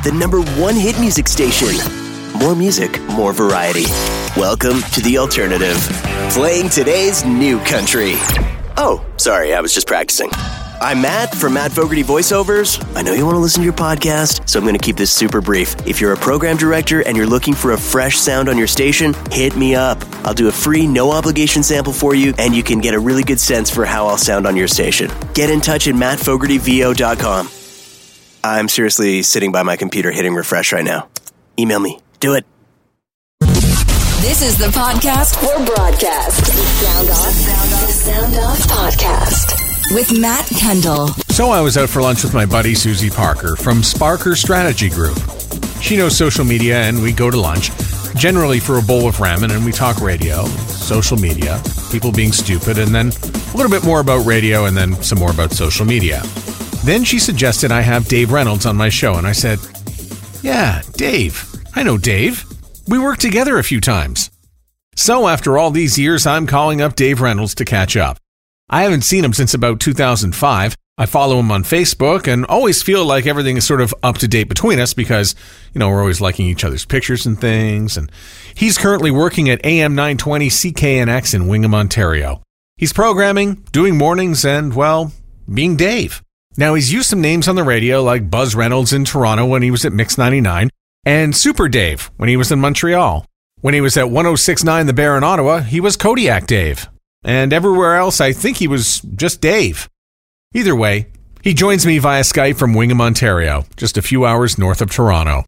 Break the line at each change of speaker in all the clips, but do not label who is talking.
the #1 hit music station. More music, more variety. Welcome to The Alternative. Playing today's new country. Oh, sorry, I was just practicing. I'm Matt from Matt Fogarty Voiceovers. I know you want to listen to your podcast, so I'm going to keep this super brief. If you're a program director and you're looking for a fresh sound on your station, hit me up. I'll do a free, no-obligation sample for you, and you can get a really good sense for how I'll sound on your station. Get in touch at mattfogartyvo.com. I'm seriously sitting by my computer hitting refresh right now. Email me. Do it.
This is the podcast for broadcast. Sound Off. The Sound Off Podcast. With Matt Kendall.
So I was out for lunch with my buddy Susie Parker from Sparker Strategy Group. She knows social media and we go to lunch, generally for a bowl of ramen, and we talk radio, social media, people being stupid, and then a little bit more about radio and then some more about social media. Then she suggested I have Dave Reynolds on my show, and I said, yeah, Dave. I know Dave. We worked together a few times. So after all these years, I'm calling up Dave Reynolds to catch up. I haven't seen him since about 2005. I follow him on Facebook and always feel like everything is sort of up to date between us because, we're always liking each other's pictures and things. And he's currently working at AM 920 CKNX in Wingham, Ontario. He's programming, doing mornings, and, being Dave. Now, he's used some names on the radio like Buzz Reynolds in Toronto when he was at Mix 99 and Super Dave when he was in Montreal. When he was at 106.9 The Bear in Ottawa, he was Kodiak Dave. And everywhere else, I think he was just Dave. Either way, he joins me via Skype from Wingham, Ontario, just a few hours north of Toronto.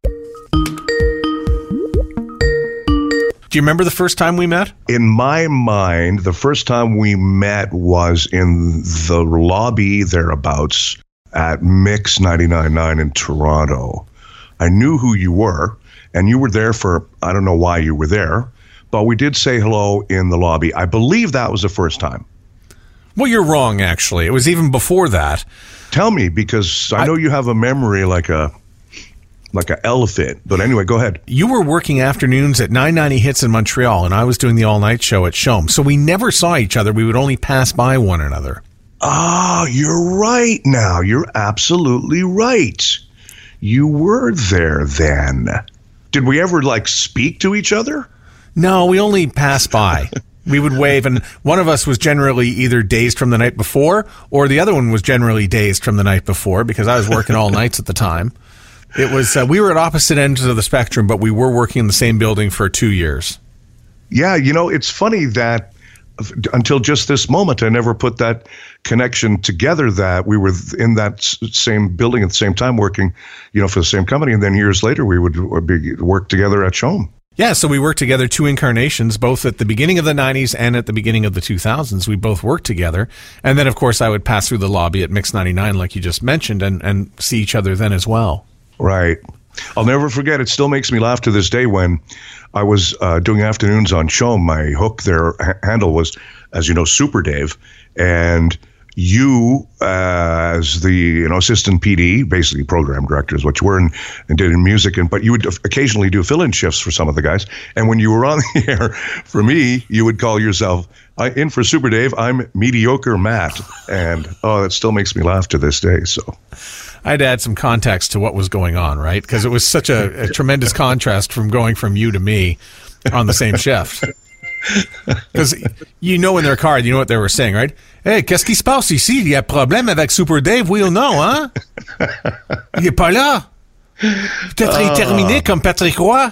Do you remember the first time we met?
In my mind, the first time we met was in the lobby thereabouts at Mix 99.9 in Toronto. I knew who you were, and you were there for, I don't know why you were there, but we did say hello in the lobby. I believe that was the first time.
Well, you're wrong, actually. It was even before that.
Tell me, because I know you have a memory like an elephant. But anyway, go ahead.
You were working afternoons at 990 Hits in Montreal, and I was doing the all-night show at Shome. So we never saw each other. We would only pass by one another.
Ah, you're right now. You're absolutely right. You were there then. Did we ever, speak to each other?
No, we only passed by. We would wave, and one of us was generally either dazed from the night before, or the other one was generally dazed from the night before, because I was working all nights at the time. It was we were at opposite ends of the spectrum, but we were working in the same building for 2 years.
Yeah, it's funny that until just this moment, I never put that connection together that we were in that same building at the same time working, for the same company. And then years later, we would work together at Shome.
Yeah, so we worked together 2 incarnations, both at the beginning of the 90s and at the beginning of the 2000s. We both worked together. And then, of course, I would pass through the lobby at Mix 99, like you just mentioned, and see each other then as well.
Right. I'll never forget. It still makes me laugh to this day when I was doing afternoons on Shome. My hook there handle was, as you know, Super Dave. And you, as the assistant PD, basically program director is what you were, and did in music, but you would occasionally do fill-in shifts for some of the guys. And when you were on the air, for me, you would call yourself, in for Super Dave, I'm Mediocre Matt. And, that still makes me laugh to this day. So
I'd add some context to what was going on, right? Because it was such a tremendous contrast from going from you to me on the same shift. Because in their car, you know what they were saying, right? Hey, qu'est-ce qui se passe ici? Il y a problème avec Super Dave, oui ou non, hein? Il est pas là. Peut-être terminé comme Patrick Roy.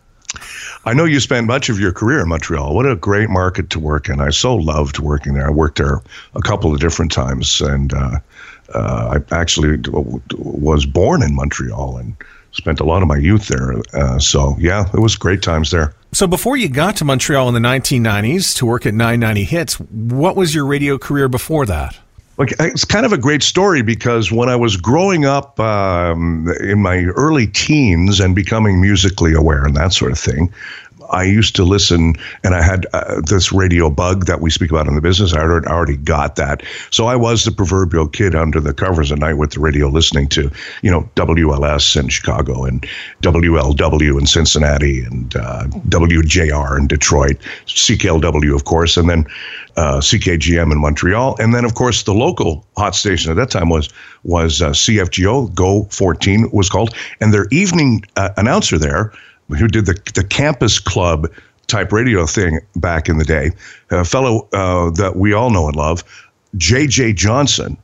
I know you spent much of your career in Montreal. What a great market to work in. I so loved working there. I worked there a couple of different times, and I actually was born in Montreal and spent a lot of my youth there. So, yeah, it was great times there.
So before you got to Montreal in the 1990s to work at 990 Hits, what was your radio career before that?
It's kind of a great story because when I was growing up in my early teens and becoming musically aware and that sort of thing, I used to listen, and I had this radio bug that we speak about in the business. I already got that. So I was the proverbial kid under the covers at night with the radio listening to, WLS in Chicago and WLW in Cincinnati and WJR in Detroit, CKLW, of course, and then CKGM in Montreal. And then, of course, the local hot station at that time was CFGO, Go 14 was called. And their evening announcer there, who did the campus club type radio thing back in the day, a fellow that we all know and love, JJ Johnson,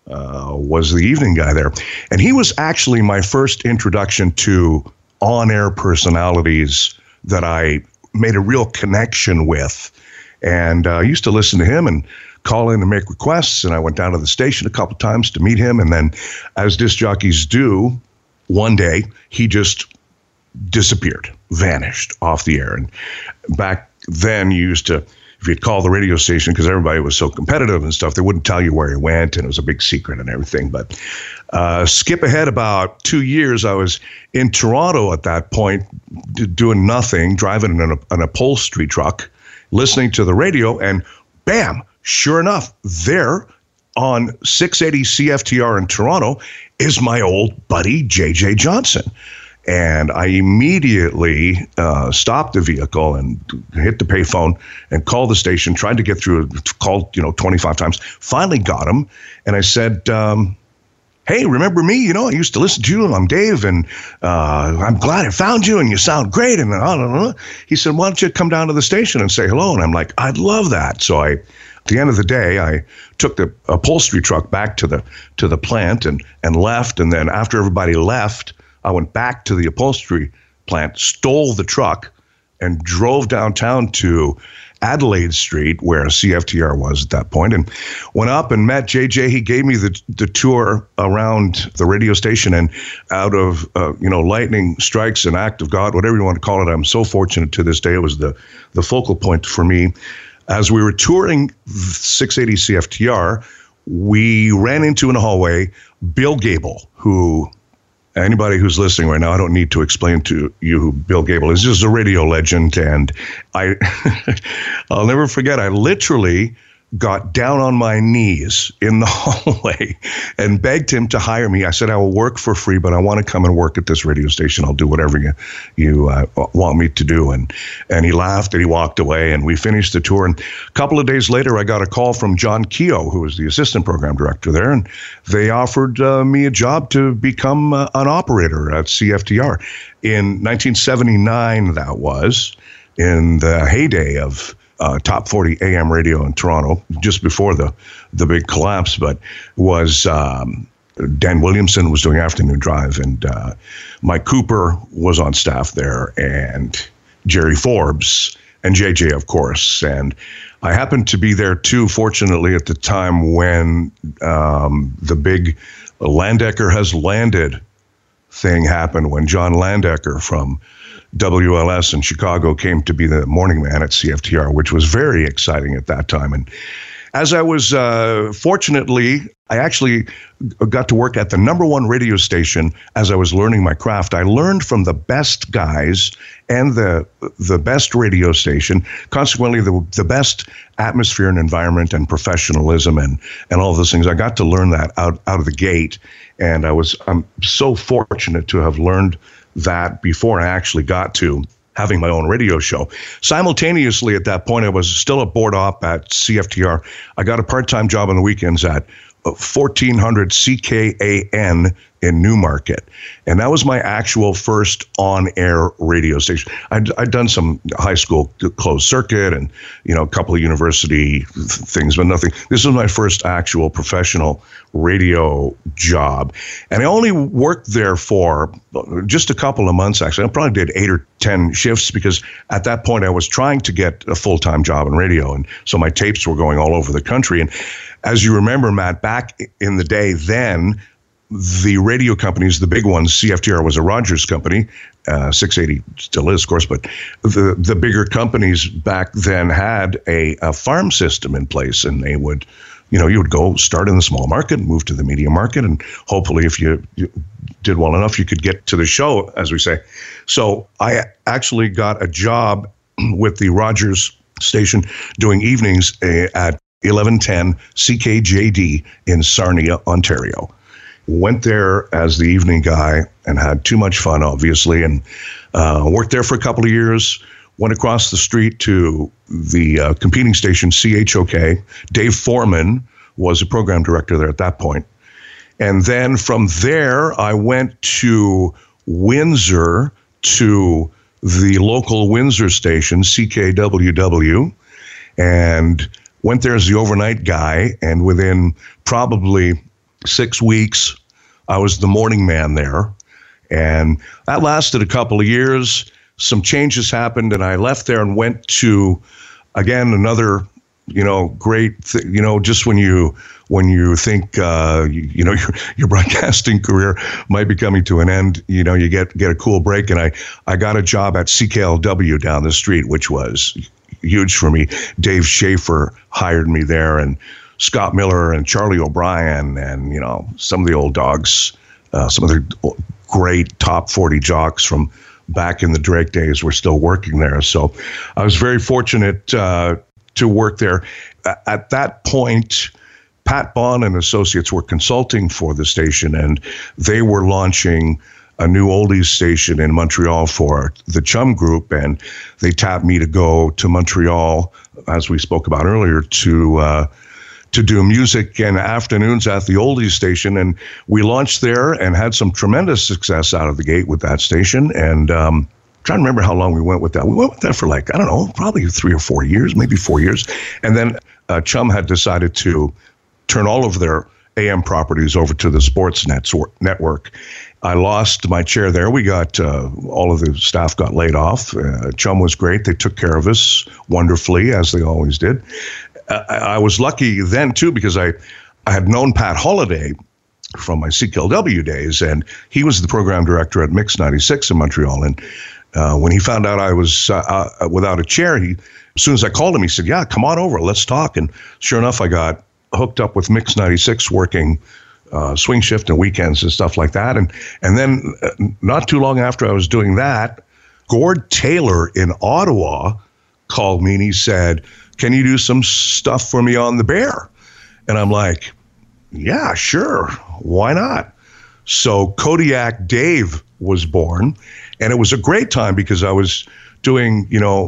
was the evening guy there. And he was actually my first introduction to on-air personalities that I made a real connection with. And I used to listen to him and call in and make requests. And I went down to the station a couple of times to meet him. And then, as disc jockeys do, one day he just disappeared, vanished off the air. And back then, you used to, if you'd call the radio station, because everybody was so competitive and stuff, they wouldn't tell you where he went, and it was a big secret and everything. But skip ahead about 2 years, I was in Toronto at that point, doing nothing, driving an upholstery truck, listening to the radio, and bam, sure enough, there on 680 CFTR in Toronto is my old buddy, JJ Johnson. And I immediately stopped the vehicle and hit the payphone and called the station, tried to get through, called 25 times, finally got him. And I said, hey, remember me? I used to listen to you. I'm Dave, and I'm glad I found you, and you sound great. And he said, why don't you come down to the station and say hello? And I'm like, I'd love that. So at the end of the day, I took the upholstery truck back to the plant and left. And then after everybody left, I went back to the upholstery plant, stole the truck, and drove downtown to Adelaide Street, where CFTR was at that point, and went up and met JJ. He gave me the tour around the radio station, and out of lightning strikes, an act of God, whatever you want to call it. I'm so fortunate to this day. It was the focal point for me. As we were touring 680 CFTR, we ran into in a hallway Bill Gable, who, anybody who's listening right now, I don't need to explain to you who Bill Gable is. He's a radio legend, and I'll never forget, I literally got down on my knees in the hallway and begged him to hire me. I said, I will work for free, but I want to come and work at this radio station. I'll do whatever you want me to do. And he laughed and he walked away, and we finished the tour. And a couple of days later, I got a call from John Keogh, who was the assistant program director there, and they offered me a job to become an operator at CFTR. In 1979, that was, in the heyday of top 40 AM radio in Toronto, just before the big collapse, but was Dan Williamson was doing afternoon drive, and Mike Cooper was on staff there, and Jerry Forbes, and JJ, of course. And I happened to be there too, fortunately, at the time when the big Landecker has landed thing happened, when John Landecker from WLS in Chicago came to be the morning man at CFTR, which was very exciting at that time. And as I was, fortunately, I actually got to work at the #1 radio station as I was learning my craft. I learned from the best guys and the best radio station, consequently the best atmosphere and environment and professionalism and all of those things. I got to learn that out of the gate. And I'm so fortunate to have learned that before I actually got to having my own radio show. Simultaneously, at that point, I was still a board op at CFTR. I got a part-time job on the weekends at 1400 CKAN in Newmarket. And that was my actual first on-air radio station. I'd done some high school closed circuit and, a couple of university things, but nothing. This was my first actual professional radio job. And I only worked there for just a couple of months, actually. I probably did 8 or 10 shifts because at that point I was trying to get a full-time job in radio. And so my tapes were going all over the country. And as you remember, Matt, back in the day then, the radio companies, the big ones, CFTR was a Rogers company, 680 still is, of course, but the bigger companies back then had a farm system in place, and they would you would go start in the small market, move to the medium market, and hopefully if you did well enough, you could get to the show, as we say. So I actually got a job with the Rogers station doing evenings at 1110 CKJD in Sarnia, Ontario. Went there as the evening guy and had too much fun, obviously, and worked there for a couple of years. Went across the street to the competing station, CHOK. Dave Foreman was a program director there at that point. And then from there, I went to Windsor to the local Windsor station, CKWW, and went there as the overnight guy. And within probably 6 weeks, I was the morning man there. And that lasted a couple of years. Some changes happened, and I left there and went to, again, another, great, just when you think, your broadcasting career might be coming to an end, you get a cool break. And I got a job at CKLW down the street, which was huge for me. Dave Schaefer hired me there, and Scott Miller and Charlie O'Brien and, some of the old dogs, some of the great top 40 jocks from back in the Drake days were still working there. So I was very fortunate to work there. At that point, Pat Bond and Associates were consulting for the station, and they were launching a new oldies station in Montreal for the Chum Group, and they tapped me to go to Montreal, as we spoke about earlier, to do music and afternoons at the oldies station. And we launched there and had some tremendous success out of the gate with that station. And trying to remember how long we went with that. We went with that for probably 3 or 4 years, maybe 4 years. And then Chum had decided to turn all of their AM properties over to the Sportsnet network. I lost my chair there. We got, all of the staff got laid off. Chum was great. They took care of us wonderfully, as they always did. I was lucky then, too, because I had known Pat Holliday from my CKLW days, and he was the program director at Mix 96 in Montreal. And when he found out I was without a chair, as soon as I called him, he said, yeah, come on over, let's talk. And sure enough, I got hooked up with Mix 96 working swing shift and weekends and stuff like that. And then not too long after I was doing that, Gord Taylor in Ottawa called me and he said, can you do some stuff for me on the Bear? And I'm like, yeah, sure. Why not? So Kodiak Dave was born, and it was a great time because I was doing,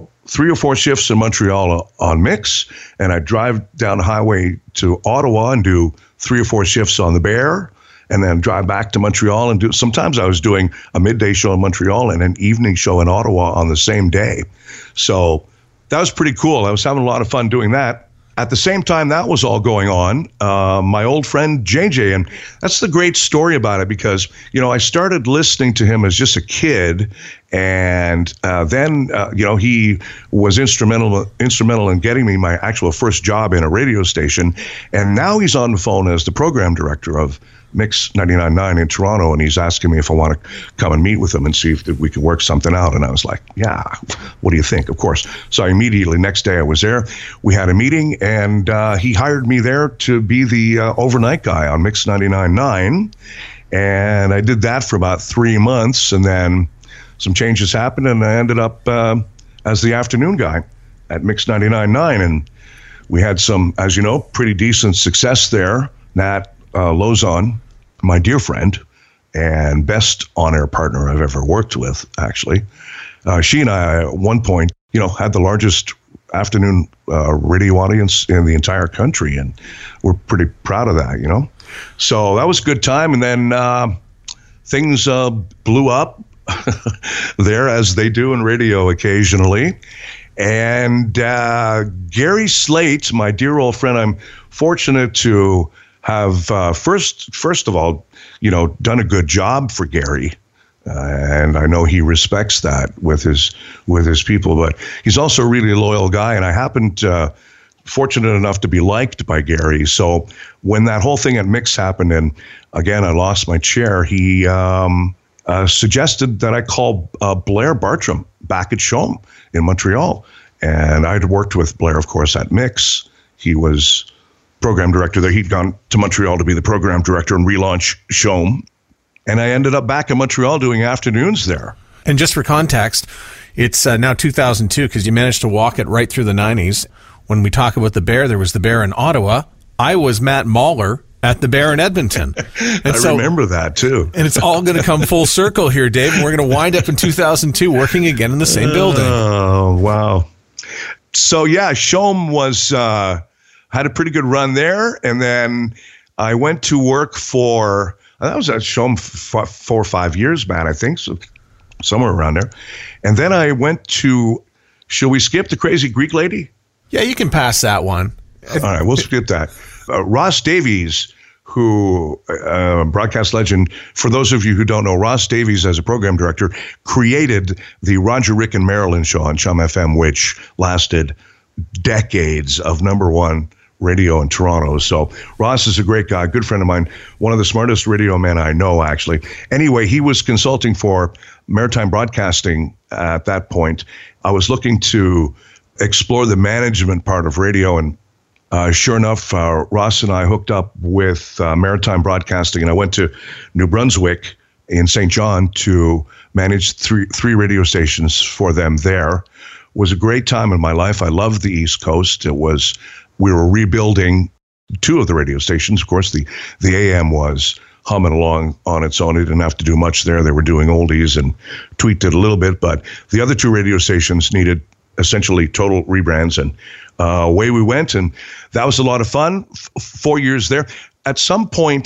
3 or 4 shifts in Montreal on Mix, and I'd drive down the highway to Ottawa and do 3 or 4 shifts on the Bear, and then drive back to Montreal and do, sometimes I was doing a midday show in Montreal and an evening show in Ottawa on the same day. So that was pretty cool. I was having a lot of fun doing that. At the same time that was all going on, my old friend JJ, and that's the great story about it because, I started listening to him as just a kid, and then, he was instrumental in getting me my actual first job in a radio station, and now he's on the phone as the program director of Mix 99.9 in Toronto, and he's asking me if I want to come and meet with him and see if we can work something out. And I was like, yeah, what do you think? Of course. So immediately, next day I was there. We had a meeting, and he hired me there to be the overnight guy on Mix 99.9. And I did that for about 3 months, and then some changes happened, and I ended up as the afternoon guy at Mix 99.9. And we had some, as you know, pretty decent success there. Nat Lozon, my dear friend and best on-air partner I've ever worked with, actually. She and I, at one point, had the largest afternoon radio audience in the entire country, and we're pretty proud of that, So that was a good time, and then things blew up there, as they do in radio occasionally. And Gary Slate, my dear old friend, I'm fortunate to have first of all, done a good job for Gary, and I know he respects that with his people. But he's also a really loyal guy, and I happened fortunate enough to be liked by Gary. So when that whole thing at Mix happened, and again I lost my chair, he suggested that I call Blair Bartram back at CHOM in Montreal, and I'd worked with Blair, of course, at Mix. He was program director there. He'd gone to Montreal to be the program director and relaunch CHOM. And I ended up back in Montreal doing afternoons there.
And just for context, it's now 2002 because you managed to walk it right through the 90s. When we talk about the Bear, there was the Bear in Ottawa. I was Matt Mahler at the Bear in Edmonton. And
I remember that too.
And it's all going to come full circle here, Dave. And we're going to wind up in 2002 working again in the same building.
Oh, wow. So, yeah, CHOM was, had a pretty good run there. And then I went to work for, I was at CHOM for 4 or 5 years, man, I think, so somewhere around there. And then I went to, shall we skip the Crazy Greek Lady?
Yeah, you can pass that one.
All right, we'll skip that. Ross Davies, who, broadcast legend, for those of you who don't know, Ross Davies, as a program director, created the Roger, Rick, and Marilyn show on CHUM FM, which lasted decades of #1 radio in Toronto. So Ross is a great guy, good friend of mine, one of the smartest radio men I know, actually. Anyway, he was consulting for Maritime Broadcasting at that point. I was looking to explore the management part of radio, and sure enough, Ross and I hooked up with Maritime Broadcasting, and I went to New Brunswick in St. John to manage three radio stations for them there. It was a great time in my life. I loved the East Coast. We were rebuilding 2 of the radio stations. Of course, the AM was humming along on its own. It didn't have to do much there. They were doing oldies and tweaked it a little bit, but the other 2 radio stations needed essentially total rebrands, and away we went, and that was a lot of fun. 4 years there. At some point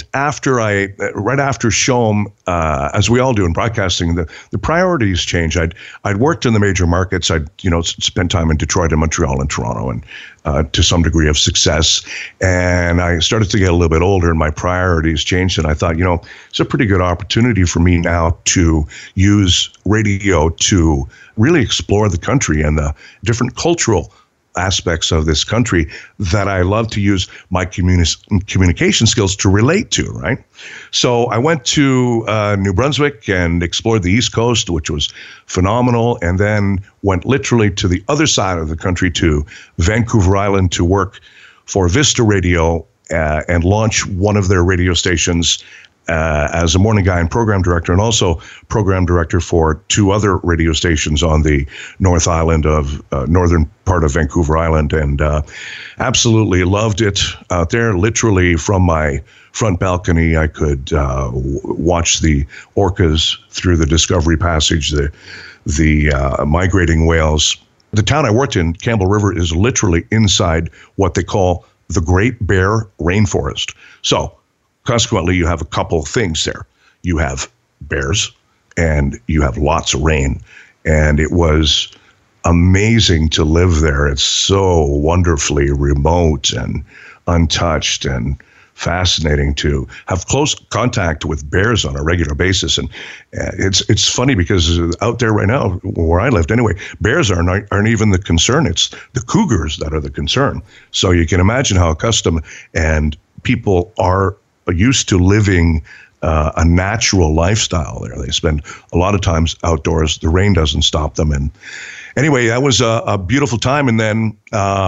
right after CHOM, as we all do in broadcasting, the priorities change. I'd worked in the major markets. I'd spent time in Detroit and Montreal and Toronto, and to some degree of success. And I started to get a little bit older, and my priorities changed. And I thought, it's a pretty good opportunity for me now to use radio to really explore the country and the different cultural aspects of this country that I love to use my communication skills to relate to, right? So I went to New Brunswick and explored the East Coast, which was phenomenal, and then went literally to the other side of the country to Vancouver Island to work for Vista Radio and launch one of their radio stations as a morning guy and program director, and also program director for 2 other radio stations on the North Island of northern part of Vancouver Island, and absolutely loved it out there. Literally from my front balcony, I could watch the orcas through the Discovery Passage, the migrating whales. The town I worked in, Campbell River, is literally inside what they call the Great Bear Rainforest. So consequently, you have a couple of things there. You have bears, and you have lots of rain. And it was amazing to live there. It's so wonderfully remote and untouched, and fascinating to have close contact with bears on a regular basis. And it's funny because out there right now, where I lived anyway, bears aren't even the concern. It's the cougars that are the concern. So you can imagine how accustomed and people are used to living a natural lifestyle there. They spend a lot of times outdoors. The rain doesn't stop them. And anyway, that was a beautiful time. And then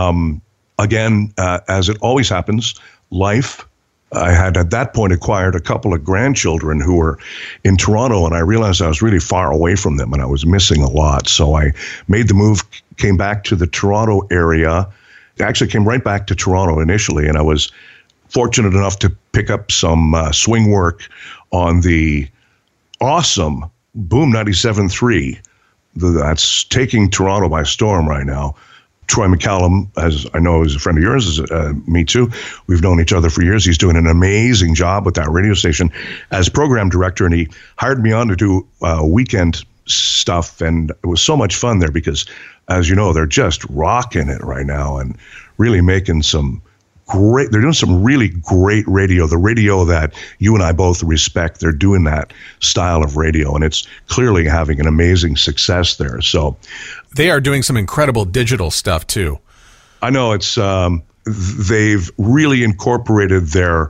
again, as it always happens, life. I had at that point acquired a couple of grandchildren who were in Toronto, and I realized I was really far away from them and I was missing a lot. So I made the move, came back to the Toronto area. I actually came right back to Toronto initially, and I was fortunate enough to pick up some swing work on the awesome Boom 97.3. That's taking Toronto by storm right now. Troy McCallum, as I know, is a friend of yours, me too. We've known each other for years. He's doing an amazing job with that radio station as program director, and he hired me on to do weekend stuff, and it was so much fun there because, as you know, they're just rocking it right now and really making they're doing some really great radio, the radio that you and I both respect. They're doing that style of radio, and it's clearly having an amazing success there. So
they are doing some incredible digital stuff too.
I know they've really incorporated their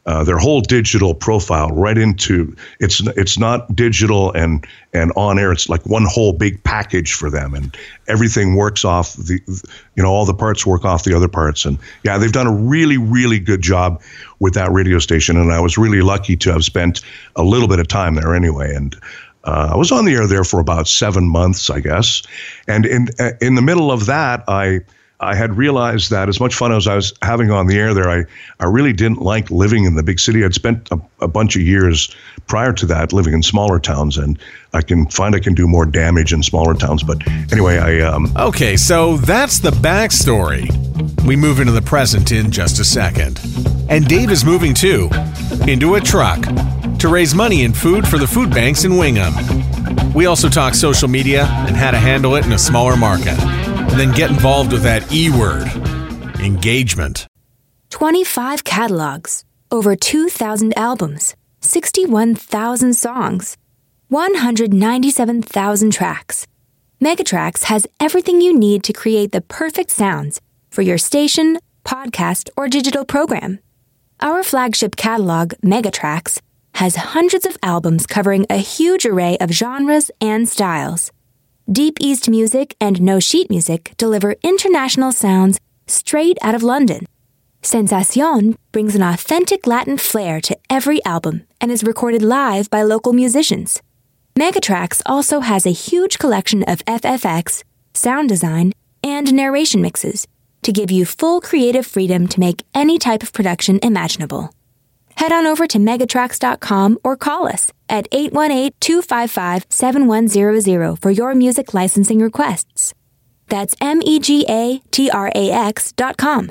their whole digital profile right into it's not digital and on air. It's like one whole big package for them, and everything works off all the parts work off the other parts. And yeah, they've done a really, really good job with that radio station. And I was really lucky to have spent a little bit of time there anyway. And I was on the air there for about 7 months, I guess. And in the middle of that, I had realized that as much fun as I was having on the air there, I really didn't like living in the big city. I'd spent a bunch of years prior to that living in smaller towns, and I can do more damage in smaller towns. But anyway,
Okay, so that's the backstory. We move into the present in just a second. And Dave is moving too, into a truck, to raise money and food for the food banks in Wingham. We also talk social media and how to handle it in a smaller market. And then get involved with that E word, engagement.
25 catalogs, over 2,000 albums, 61,000 songs, 197,000 tracks. Megatrax has everything you need to create the perfect sounds for your station, podcast, or digital program. Our flagship catalog, Megatrax, has hundreds of albums covering a huge array of genres and styles. Deep East Music and No Sheet Music deliver international sounds straight out of London. Sensación brings an authentic Latin flair to every album and is recorded live by local musicians. Megatrax also has a huge collection of FFX, sound design, and narration mixes to give you full creative freedom to make any type of production imaginable. Head on over to Megatrax.com or call us at 818-255-7100 for your music licensing requests. That's Megatrax.com.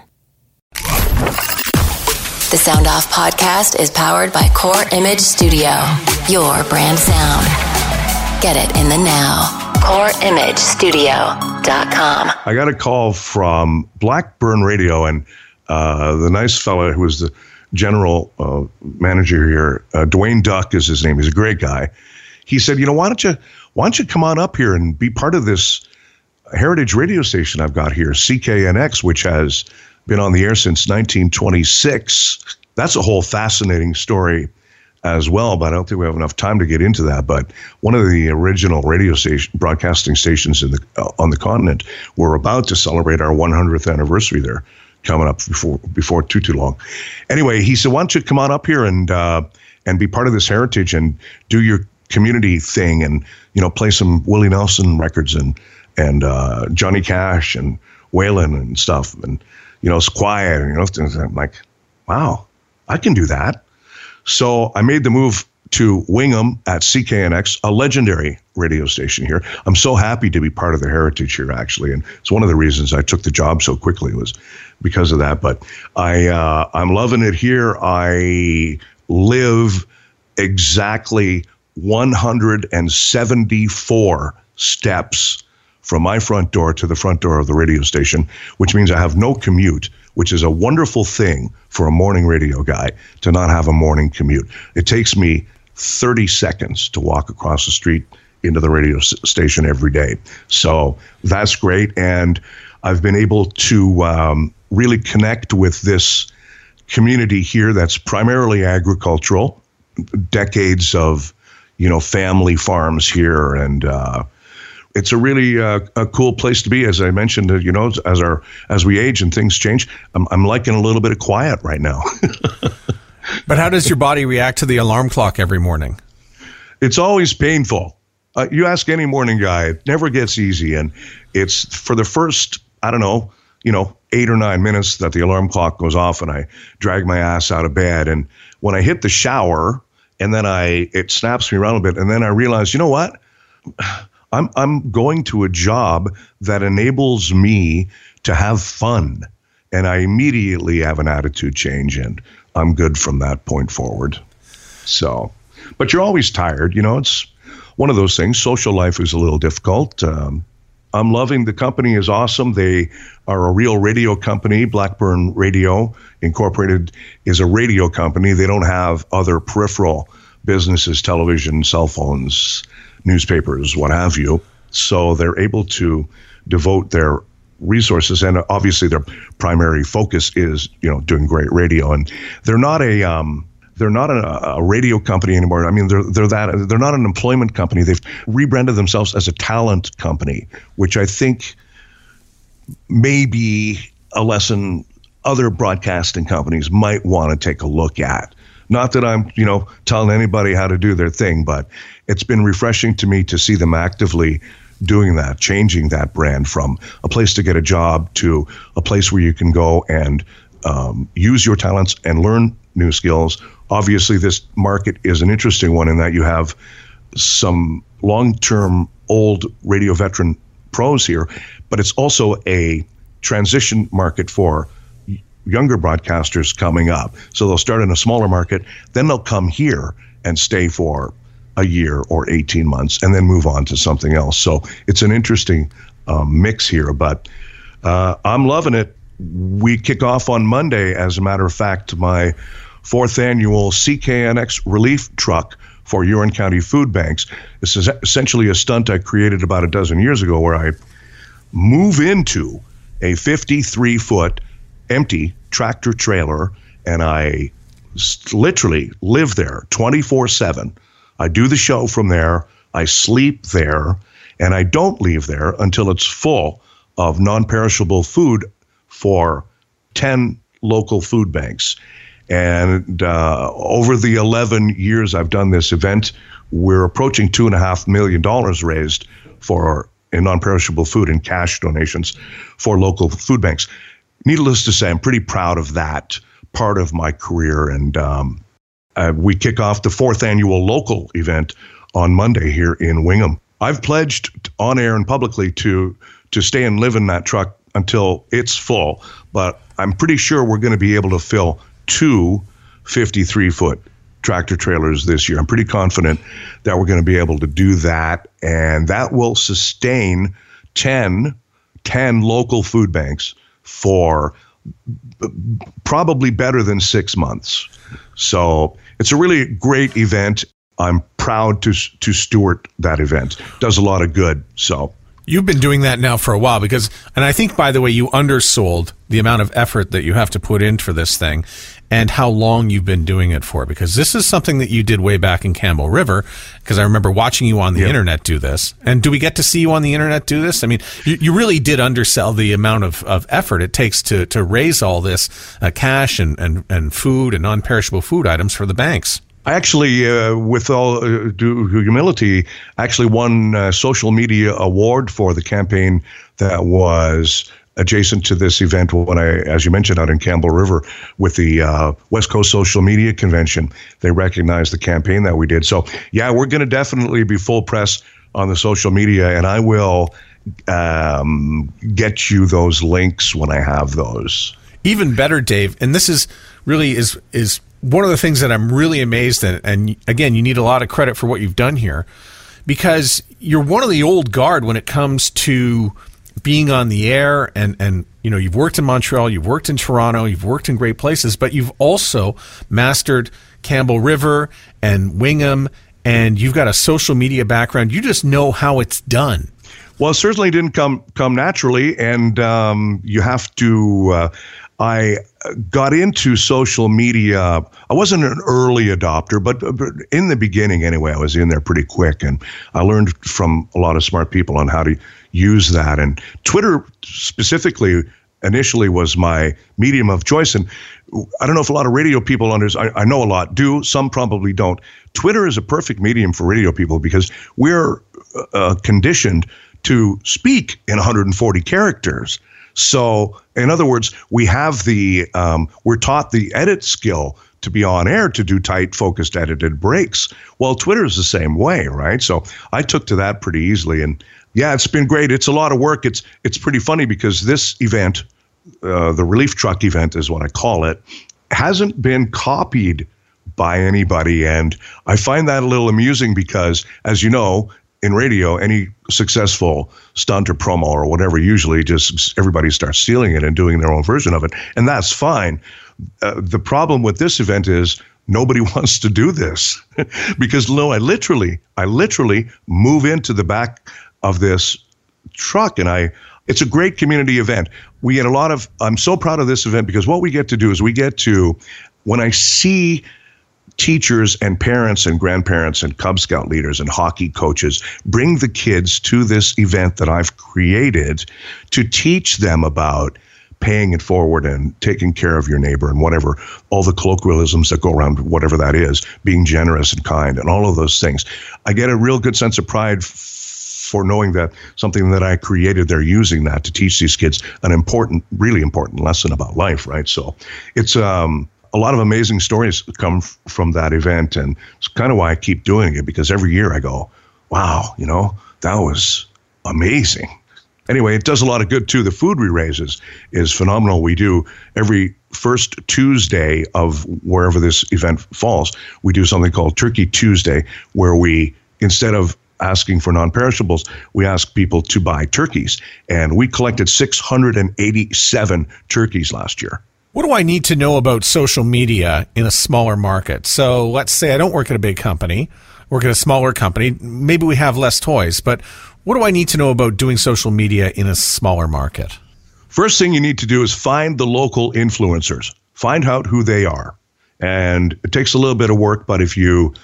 The Sound Off podcast is powered by Core Image Studio, your brand sound. Get it in the now. CoreImageStudio.com.
I got a call from Blackburn Radio, and the nice fella who was the general manager here, Dwayne Duck is his name. He's a great guy. He said, why don't you come on up here and be part of this heritage radio station I've got here, CKNX, which has been on the air since 1926. That's a whole fascinating story as well, but I don't think we have enough time to get into that. But one of the original radio broadcasting stations on the continent, we're about to celebrate our 100th anniversary there, coming up before too long. Anyway, he said, why don't you come on up here and be part of this heritage and do your community thing and, play some Willie Nelson records and Johnny Cash and Waylon and stuff. And, it's quiet and, things. I'm like, wow, I can do that. So I made the move to Wingham at CKNX, a legendary radio station here. I'm so happy to be part of the heritage here, actually. And it's one of the reasons I took the job so quickly was because of that. But I'm loving it here. I live exactly 174 steps from my front door to the front door of the radio station, which means I have no commute, which is a wonderful thing for a morning radio guy to not have a morning commute. It takes me 30 seconds to walk across the street into the radio station every day. So that's great. And I've been able to really connect with this community here that's primarily agricultural, decades of, family farms here. And it's a really a cool place to be. As I mentioned, as we age and things change, I'm liking a little bit of quiet right now.
But how does your body react to the alarm clock every morning?
It's always painful. You ask any morning guy, it never gets easy. And it's for the first, 8 or 9 minutes that the alarm clock goes off and I drag my ass out of bed. And when I hit the shower and then it snaps me around a bit. And then I realize, you know what? I'm going to a job that enables me to have fun. And I immediately have an attitude change and I'm good from that point forward. So, but you're always tired. It's one of those things. Social life is a little difficult. I'm loving the company is awesome. They are a real radio company. Blackburn Radio Incorporated is a radio company. They don't have other peripheral businesses, television, cell phones, newspapers, what have you. So they're able to devote their resources, and obviously their primary focus is, doing great radio. And they're not a radio company anymore. I mean, they're not an employment company. They've rebranded themselves as a talent company, which I think may be a lesson other broadcasting companies might want to take a look at. Not that I'm, telling anybody how to do their thing, but it's been refreshing to me to see them actively doing that, changing that brand from a place to get a job to a place where you can go and use your talents and learn new skills. Obviously, this market is an interesting one in that you have some long-term old radio veteran pros here, but it's also a transition market for younger broadcasters coming up. So they'll start in a smaller market, then they'll come here and stay for a year or 18 months and then move on to something else. So it's an interesting mix here, but I'm loving it. We kick off on Monday, as a matter of fact, my 4th annual CKNX relief truck for Huron County Food Banks. This is essentially a stunt I created about a dozen years ago where I move into a 53-foot empty tractor trailer, and I literally live there 24/7. I do the show from there, I sleep there, and I don't leave there until it's full of non-perishable food for 10 local food banks. And over the 11 years I've done this event, we're approaching $2.5 million raised in non-perishable food and cash donations for local food banks. Needless to say, I'm pretty proud of that part of my career. And we kick off the 4th annual local event on Monday here in Wingham. I've pledged on air and publicly to stay and live in that truck until it's full, but I'm pretty sure we're going to be able to fill 2 53-foot tractor trailers this year. I'm pretty confident that we're going to be able to do that, and that will sustain 10 local food banks for probably better than 6 months. So it's a really great event. I'm proud to steward that event. Does a lot of good. So
you've been doing that now for a while and I think, by the way, you undersold the amount of effort that you have to put in for this thing and how long you've been doing it for, because this is something that you did way back in Campbell River, because I remember watching you on the internet do this. And do we get to see you on the internet do this? I mean, you really did undersell the amount of effort it takes to raise all this cash and food and non-perishable food items for the banks.
I actually, with all due humility, actually won a social media award for the campaign that was adjacent to this event when I, as you mentioned, out in Campbell River with the West Coast Social Media Convention. They recognized the campaign that we did. So, yeah, we're going to definitely be full press on the social media, and I will get you those links when I have those.
Even better, Dave, and this is really is one of the things that I'm really amazed at, and again, you need a lot of credit for what you've done here, because you're one of the old guard when it comes to being on the air, and you've worked in Montreal, you've worked in Toronto, you've worked in great places, but you've also mastered Campbell River and Wingham, and you've got a social media background. You just know how it's done.
Well, it certainly didn't come naturally, and you have to. I got into social media. I wasn't an early adopter, but in the beginning anyway, I was in there pretty quick, and I learned from a lot of smart people on how to use that. And Twitter specifically initially was my medium of choice. And I don't know if a lot of radio people I know a lot do, some probably don't. Twitter is a perfect medium for radio people because we're conditioned to speak in 140 characters. So, in other words, we have we're taught the edit skill to be on air to do tight, focused, edited breaks. Well, Twitter is the same way, right? So I took to that pretty easily, and yeah, it's been great. It's a lot of work. It's pretty funny because this event, the relief truck event is what I call it, hasn't been copied by anybody, and I find that a little amusing because, as you know, in radio, any successful stunt or promo or whatever, usually just everybody starts stealing it and doing their own version of it. And that's fine. The problem with this event is nobody wants to do this because I literally move into the back of this truck, and it's a great community event. We get I'm so proud of this event because what we get to do is when I see teachers and parents and grandparents and Cub Scout leaders and hockey coaches bring the kids to this event that I've created to teach them about paying it forward and taking care of your neighbor and whatever, all the colloquialisms that go around whatever that is, being generous and kind and all of those things. I get a real good sense of pride for knowing that something that I created, they're using that to teach these kids an important, really important lesson about life, right? So it's a lot of amazing stories come from that event, and it's kind of why I keep doing it, because every year I go, wow, that was amazing. Anyway, it does a lot of good too. The food we raise is phenomenal. We do every first Tuesday of wherever this event falls, we do something called Turkey Tuesday, where we, instead of asking for non-perishables, we ask people to buy turkeys. And we collected 687 turkeys last year.
What do I need to know about social media in a smaller market? So let's say I don't work at a big company, work at a smaller company. Maybe we have less toys, but what do I need to know about doing social media in a smaller market?
First thing you need to do is find the local influencers. Find out who they are. And it takes a little bit of work, but if you're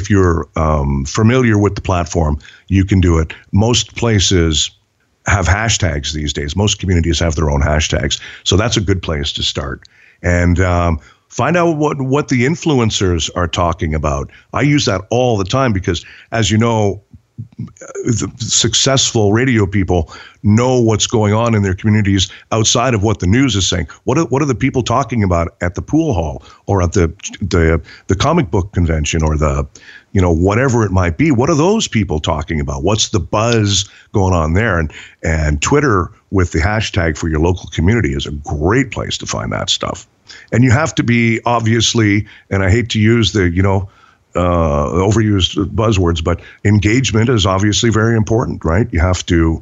familiar with the platform, you can do it. Most places have hashtags these days. Most communities have their own hashtags. So that's a good place to start. And find out what the influencers are talking about. I use that all the time because, as you know, the successful radio people know what's going on in their communities outside of what the news is saying. What are the people talking about at the pool hall or at the comic book convention or the, whatever it might be? What are those people talking about? What's the buzz going on there? And Twitter with the hashtag for your local community is a great place to find that stuff. And you have to be, obviously, and I hate to use the, overused buzzwords, but engagement is obviously very important, right? You have to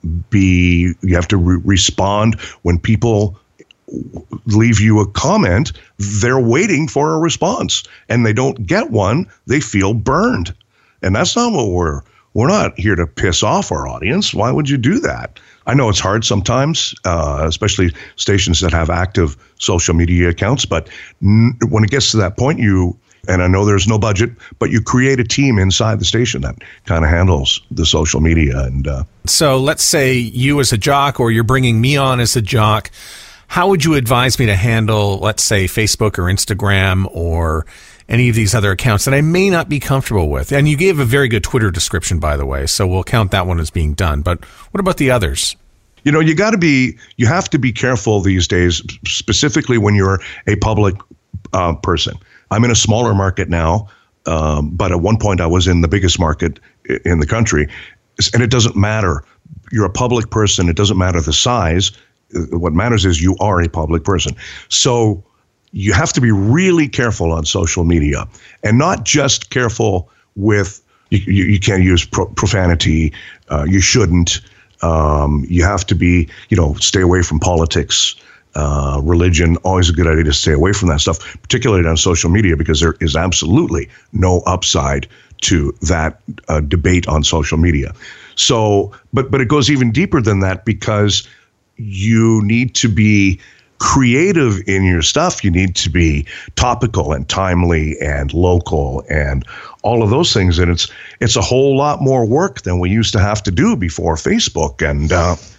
respond when people leave you a comment. They're waiting for a response, and they don't get one. They feel burned, and that's not what we're not here to piss off our audience. Why would you do that? I know it's hard sometimes, especially stations that have active social media accounts, but when it gets to that point, and I know there's no budget, but you create a team inside the station that kind of handles the social media. And
so let's say you as a jock, or you're bringing me on as a jock, how would you advise me to handle, let's say, Facebook or Instagram or any of these other accounts that I may not be comfortable with? And you gave a very good Twitter description, by the way, so we'll count that one as being done. But what about the others?
You have to be careful these days, specifically when you're a public person. I'm in a smaller market now, but at one point I was in the biggest market in the country. And it doesn't matter. You're a public person. It doesn't matter the size. What matters is you are a public person. So you have to be really careful on social media, and not just careful with, you can't use profanity. You shouldn't. You have to be, stay away from politics. Religion, always a good idea to stay away from that stuff, particularly on social media, because there is absolutely no upside to that debate on social media. So, but it goes even deeper than that, because you need to be creative in your stuff. You need to be topical and timely and local and all of those things. And it's a whole lot more work than we used to have to do before Facebook. And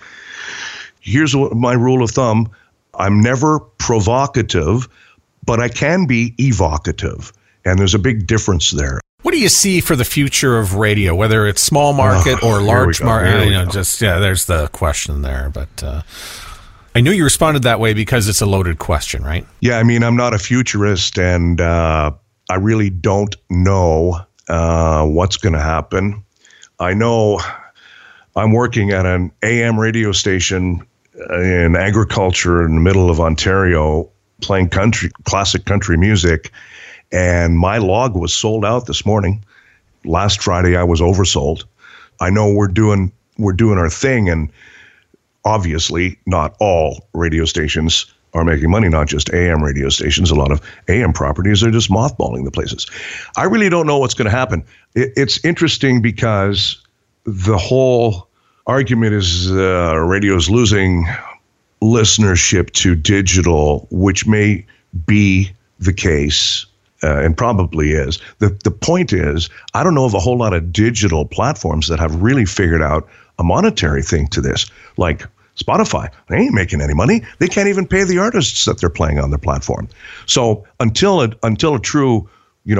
here's my rule of thumb. I'm never provocative, but I can be evocative. And there's a big difference there.
What do you see for the future of radio, whether it's small market or large market? There's the question there. But I knew you responded that way because it's a loaded question, right?
Yeah, I mean, I'm not a futurist, and I really don't know what's going to happen. I know I'm working at an AM radio station in agriculture in the middle of Ontario, playing classic country music, and my log was sold out this morning. Last Friday I was oversold. I know we're doing our thing, and obviously not all radio stations are making money, not just AM radio stations. A lot of AM properties are just mothballing the places. I really don't know what's going to happen. It's interesting because the whole argument is radio's losing listenership to digital, which may be the case. And probably is. The point is, I don't know of a whole lot of digital platforms that have really figured out a monetary thing to this. Like Spotify, they ain't making any money. They can't even pay the artists that they're playing on their platform. So until a true,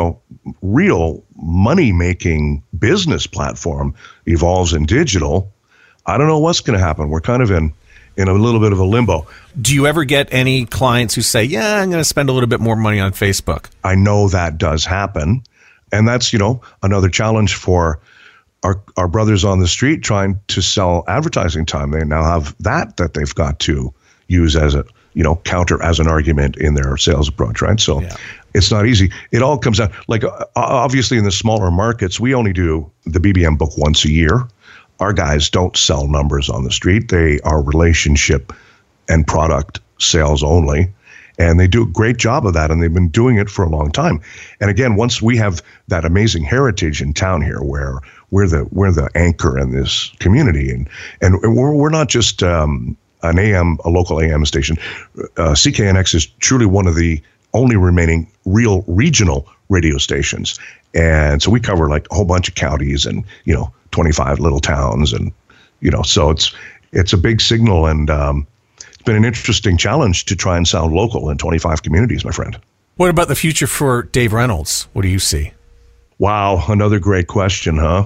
real money-making business platform evolves in digital, I don't know what's going to happen. We're kind of in a little bit of a limbo.
Do you ever get any clients who say, yeah, I'm going to spend a little bit more money on Facebook? I
know that does happen. And that's, another challenge for our brothers on the street trying to sell advertising time. They now have that they've got to use as a, counter as an argument in their sales approach, right? So It's not easy. It all comes out, like, obviously in the smaller markets, we only do the BBM book once a year. Our guys don't sell numbers on the street. They are relationship and product sales only. And they do a great job of that, and they've been doing it for a long time. And again, once we have that amazing heritage in town here, where we're the anchor in this community, and we're not just a local AM station. CKNX is truly one of the only remaining real regional radio stations, and so we cover like a whole bunch of counties and 25 little towns, and so it's a big signal, and it's been an interesting challenge to try and sound local in 25 communities, my friend.
What about the future for Dave Reynolds? What do you see?
Wow, another great question, huh?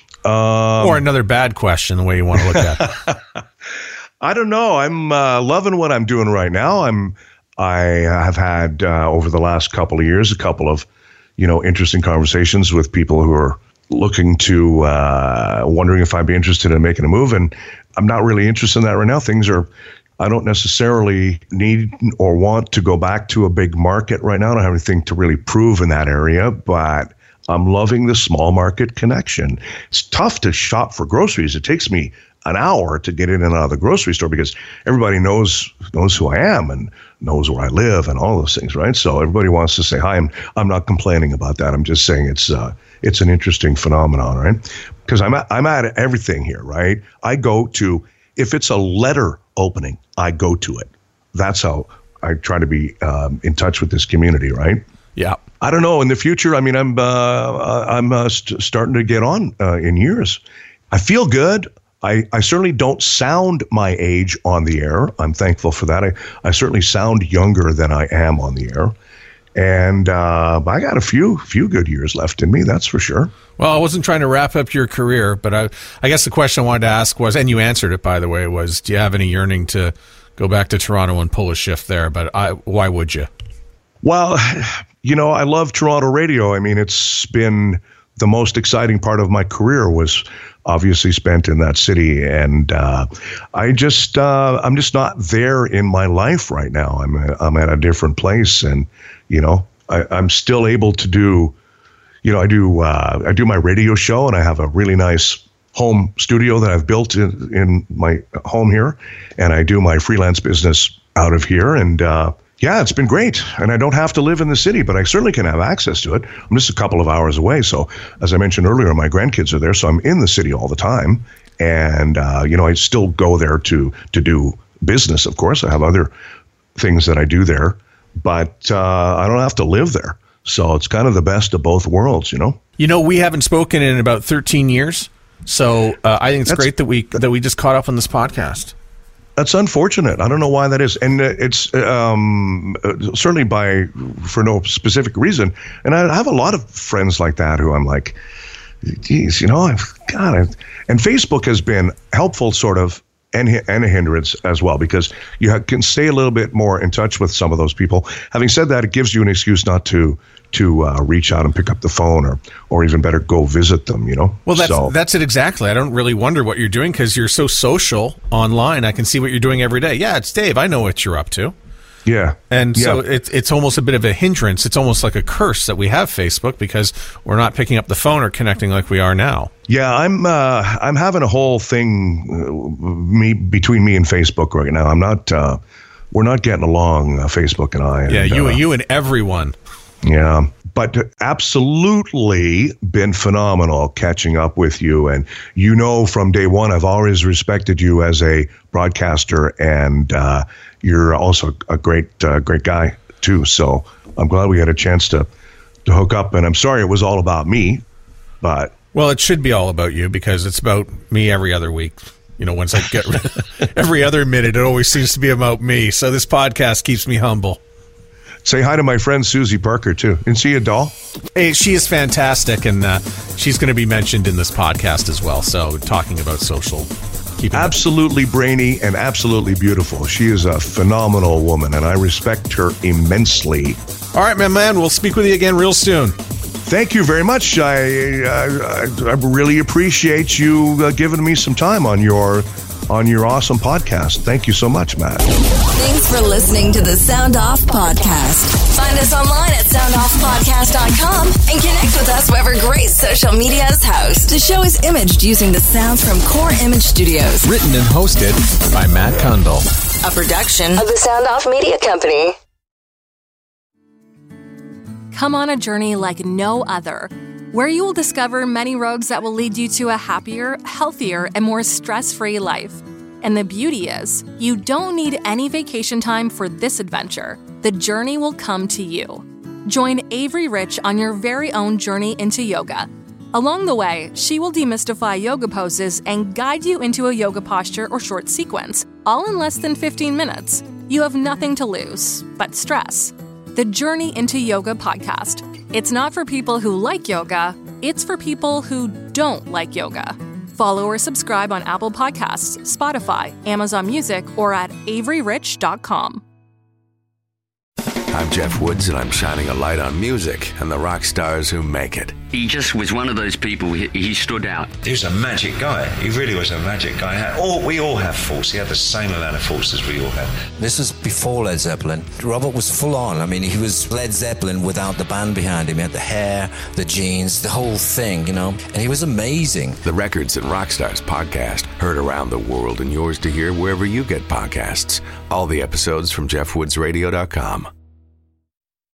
Or another bad question, the way you want to look at it.
I don't know. I'm loving what I'm doing right now. I have had over the last couple of years a couple of interesting conversations with people who are looking to wondering if I'd be interested in making a move, and I'm not really interested in that right now. I don't necessarily need or want to go back to a big market right now. I don't have anything to really prove in that area, but I'm loving the small market connection. It's tough to shop for groceries. It takes me an hour to get in and out of the grocery store because everybody knows who I am and knows where I live and all those things, right? So everybody wants to say hi. I'm not complaining about that. I'm just saying it's an interesting phenomenon, right? Because I'm at everything here, right? I go to, if it's a letter opening, I go to it. That's how I try to be in touch with this community, right?
Yeah.
I don't know. In the future, I mean, I'm starting to get on in years. I feel good. I certainly don't sound my age on the air. I'm thankful for that. I certainly sound younger than I am on the air. And I got a few good years left in me, that's for sure.
Well, I wasn't trying to wrap up your career, but I guess the question I wanted to ask was, and you answered it, by the way, was, do you have any yearning to go back to Toronto and pull a shift there? But why would you?
Well, I love Toronto radio. I mean, it's been the most exciting part of my career was obviously spent in that city. And I'm just not there in my life right now. I'm at a different place, and, I'm still able to do, I do my radio show, and I have a really nice home studio that I've built in my home here. And I do my freelance business out of here. And, yeah, it's been great. And I don't have to live in the city, but I certainly can have access to it. I'm just a couple of hours away. So as I mentioned earlier, my grandkids are there. So I'm in the city all the time. And, I still go there to do business, of course. I have other things that I do there, but I don't have to live there. So it's kind of the best of both worlds,
we haven't spoken in about 13 years. So I think it's great that we just caught up on this podcast.
That's unfortunate. I don't know why that is. And it's certainly for no specific reason. And I have a lot of friends like that who I'm like, geez, I've got it. And Facebook has been helpful sort of and a hindrance as well, because you can stay a little bit more in touch with some of those people. Having said that, it gives you an excuse not to reach out and pick up the phone or even better, go visit them,
Well, that's it exactly. I don't really wonder what you're doing because you're so social online. I can see what you're doing every day. Yeah, it's Dave. I know what you're up to.
Yeah.
And so it's almost a bit of a hindrance. It's almost like a curse that we have Facebook because we're not picking up the phone or connecting like we are now.
Yeah, I'm having a whole thing between me and Facebook right now. I'm not we're not getting along, Facebook and I.
Yeah, you and everyone.
Yeah, But absolutely been phenomenal catching up with you. And from day one, I've always respected you as a broadcaster, and you're also a great guy too. So I'm glad we had a chance to hook up. And I'm sorry it was all about me, but
well, it should be all about you because it's about me every other week. Once I get every other minute, it always seems to be about me. So this podcast keeps me humble.
Say hi to my friend Susie Parker, too. Isn't she a doll?
Hey, she is fantastic, and she's going to be mentioned in this podcast as well. So talking about social.
Absolutely brainy and absolutely beautiful. She is a phenomenal woman, and I respect her immensely.
All right, my man. We'll speak with you again real soon.
Thank you very much. I really appreciate you giving me some time on your awesome podcast. Thank you so much, Matt.
Thanks for listening to the Sound Off Podcast. Find us online at soundoffpodcast.com and connect with us wherever great social media is housed. The show is imaged using the sounds from Core Image Studios.
Written and hosted by Matt Kundle.
A production of the Sound Off Media Company.
Come on a journey like no other, where you will discover many roads that will lead you to a happier, healthier, and more stress-free life. And the beauty is, you don't need any vacation time for this adventure. The journey will come to you. Join Avery Rich on your very own journey into yoga. Along the way, she will demystify yoga poses and guide you into a yoga posture or short sequence, all in less than 15 minutes. You have nothing to lose but stress. The Journey into Yoga podcast. It's not for people who like yoga, it's for people who don't like yoga. Follow or subscribe on Apple Podcasts, Spotify, Amazon Music, or at averyrich.com.
I'm Jeff Woods, and I'm shining a light on music and the rock stars who make it.
He just was one of those people, he stood out.
He was a magic guy. He really was a magic guy. We all have faults. He had the same amount of faults as we all had.
This was before Led Zeppelin. Robert was full on. I mean, he was Led Zeppelin without the band behind him. He had the hair, the jeans, the whole thing, and he was amazing.
The Records and Rockstars podcast, heard around the world and yours to hear wherever you get podcasts. All the episodes from JeffWoodsRadio.com.